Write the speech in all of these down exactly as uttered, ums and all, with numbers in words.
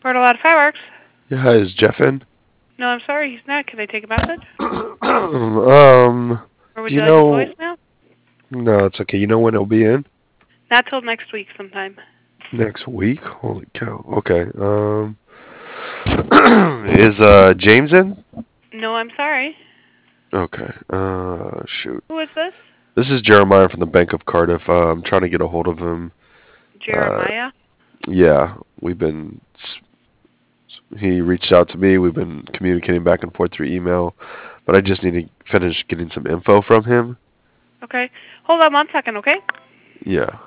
Heard a lot of fireworks. Yeah, hi, is Jeff in? No, I'm sorry, he's not. Can I take a message? um, Or would do you you like his know? voicemail? No, it's okay. You know when he'll be in? Not till next week sometime. Next week? Holy cow. Okay. Um, is uh James in? No, I'm sorry. Okay. Uh, shoot. Who is this? This is Jeremiah from the Bank of Cardiff. Uh, I'm trying to get a hold of him. Uh, Jeremiah? yeah, we've been. He reached out to me. We've been communicating back and forth through email, but I just need to finish getting some info from him. Okay. Hold on one second, okay? Yeah.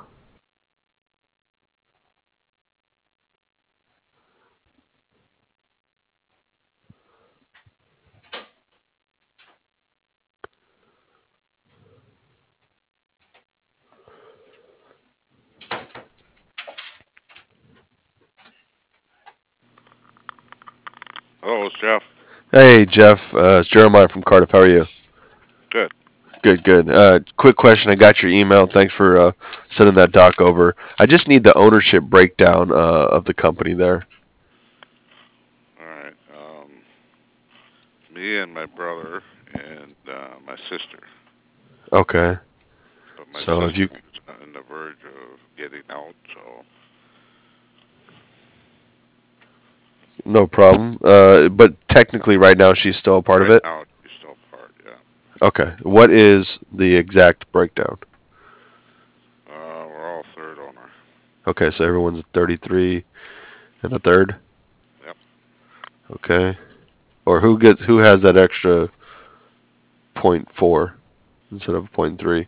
Hello, it's Jeff. Hey, Jeff. Uh, it's Jeremiah from Cardiff. How are you? Good. Good, good. Uh, quick question. I got your email. Thanks for uh, sending that doc over. I just need the ownership breakdown uh, of the company there. All right. Um, me and my brother and uh, my sister. Okay. But my So if you, sister's on the verge of getting out, so no problem. Uh, but technically, right now, she's still a part of right it. now she's still part. Yeah. Okay. What is the exact breakdown? Uh, we're all third owner. Okay, so everyone's thirty-three and a third. Yep. Okay. Or who gets who has that extra point four instead of point three?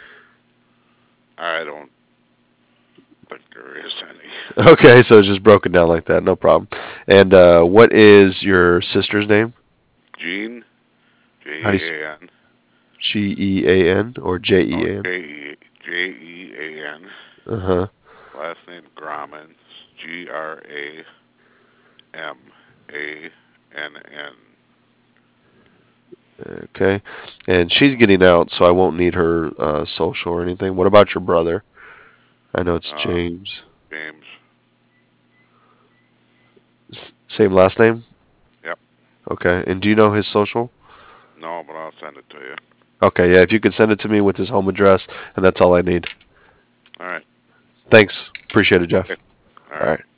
I don't think there is any. Okay, so it's just broken down like that. No problem. And uh, what is your sister's name? Jean, J How do you E A N. G E A N or J No, E A N? J E J E A N. Uh huh. Last name Graham. G R A M A N N. Okay. And she's getting out, so I won't need her uh, social or anything. What about your brother? I know it's Uh, James. James. S- Same last name? Yep. Okay. And do you know his social? No, but I'll send it to you. Okay, yeah, if you could send it to me with his home address, and that's all I need. All right. Thanks. Appreciate it, Okay. Jeff. All All right. right.